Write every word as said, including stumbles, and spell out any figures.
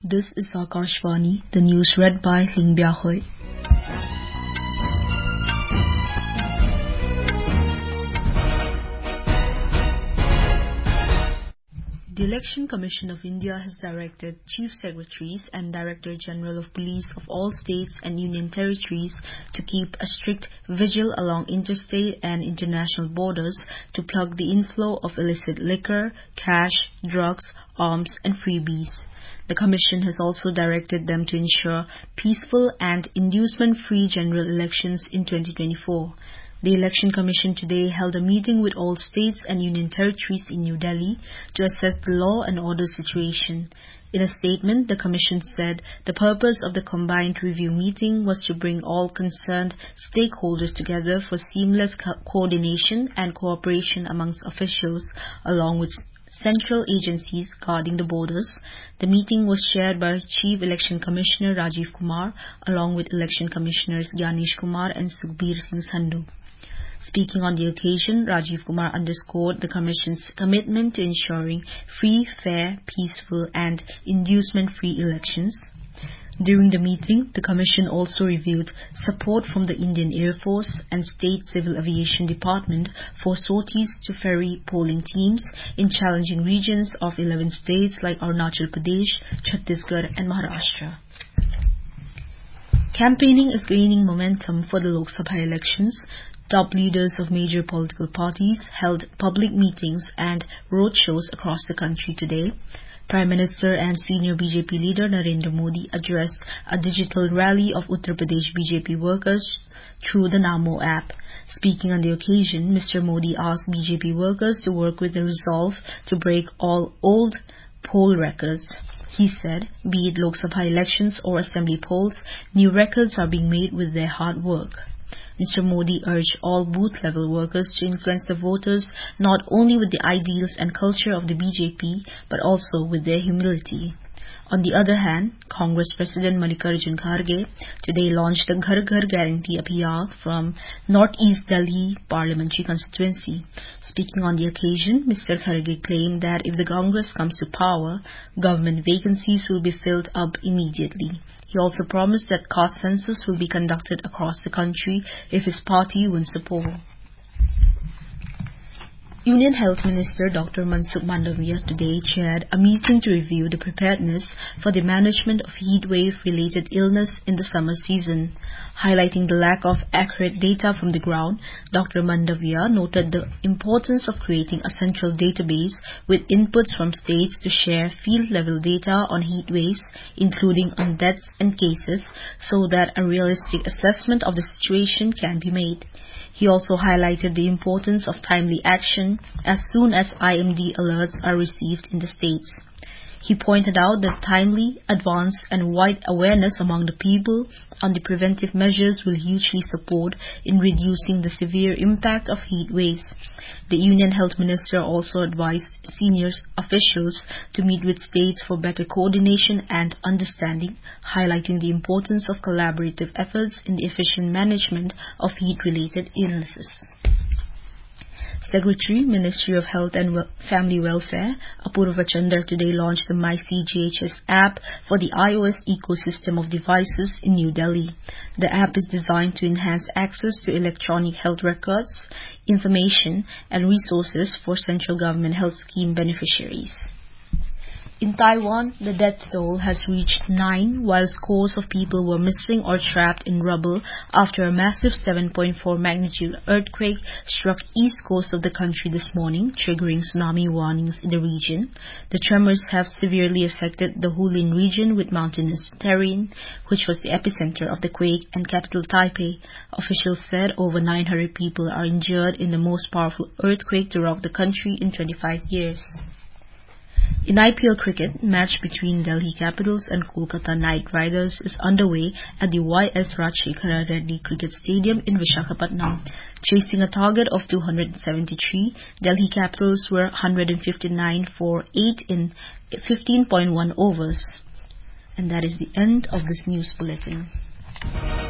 This is Akashvani, the news read by Ling Biahui. The Election Commission of India has directed Chief Secretaries and Director General of Police of all states and union territories to keep a strict vigil along interstate and international borders to plug the inflow of illicit liquor, cash, drugs, arms and freebies. The Commission has also directed them to ensure peaceful and inducement-free general elections in twenty twenty-four. The Election Commission today held a meeting with all states and union territories in New Delhi to assess the law and order situation. In a statement, the Commission said the purpose of the combined review meeting was to bring all concerned stakeholders together for seamless co- coordination and cooperation amongst officials, along with central agencies guarding the borders. The meeting was chaired by Chief Election Commissioner Rajiv Kumar, along with Election Commissioners Gyanesh Kumar and Sukhbir Singh Sandhu. Speaking on the occasion, Rajiv Kumar underscored the Commission's commitment to ensuring free, fair, peaceful and inducement-free elections. During the meeting, the Commission also reviewed support from the Indian Air Force and State Civil Aviation Department for sorties to ferry polling teams in challenging regions of eleven states like Arunachal Pradesh, Chhattisgarh and Maharashtra. Campaigning is gaining momentum for the Lok Sabha elections. Top leaders of major political parties held public meetings and roadshows across the country today. Prime Minister and senior B J P leader Narendra Modi addressed a digital rally of Uttar Pradesh B J P workers through the Namo app. Speaking on the occasion, Mister Modi asked B J P workers to work with the resolve to break all old poll records. He said, be it Lok Sabha elections or assembly polls, new records are being made with their hard work. Mister Modi urged all booth-level workers to influence the voters not only with the ideals and culture of the B J P, but also with their humility. On the other hand, Congress President Mallikarjun Kharge today launched the Ghar Ghar Guarantee Abhiyan from North East Delhi Parliamentary Constituency. Speaking on the occasion, Mister Kharge claimed that if the Congress comes to power, government vacancies will be filled up immediately. He also promised that caste census will be conducted across the country if his party wins the poll. Union Health Minister Doctor Mansukh Mandaviya today chaired a meeting to review the preparedness for the management of heatwave-related illness in the summer season. Highlighting the lack of accurate data from the ground, Doctor Mandaviya noted the importance of creating a central database with inputs from states to share field-level data on heat waves, including on deaths and cases, so that a realistic assessment of the situation can be made. He also highlighted the importance of timely action as soon as I M D alerts are received in the states. He pointed out that timely, advanced and wide awareness among the people on the preventive measures will hugely support in reducing the severe impact of heat waves. The Union Health Minister also advised senior officials to meet with states for better coordination and understanding, highlighting the importance of collaborative efforts in the efficient management of heat-related illnesses. Secretary, Ministry of Health and Family Welfare, Apurva Chandra today launched the My C G H S app for the iOS ecosystem of devices in New Delhi. The app is designed to enhance access to electronic health records, information and resources for central government health scheme beneficiaries. In Taiwan, the death toll has reached nine, while scores of people were missing or trapped in rubble after a massive seven point four magnitude earthquake struck east coast of the country this morning, triggering tsunami warnings in the region. The tremors have severely affected the Hulin region with mountainous terrain, which was the epicenter of the quake, and capital Taipei. Officials said over nine hundred people are injured in the most powerful earthquake to rock the country in twenty-five years. In I P L cricket, match between Delhi Capitals and Kolkata Knight Riders is underway at the Y S Rajshekhara Reddy Cricket Stadium in Visakhapatnam. Chasing a target of two hundred seventy-three, Delhi Capitals were one hundred fifty-nine for eight in fifteen point one overs. And that is the end of this news bulletin.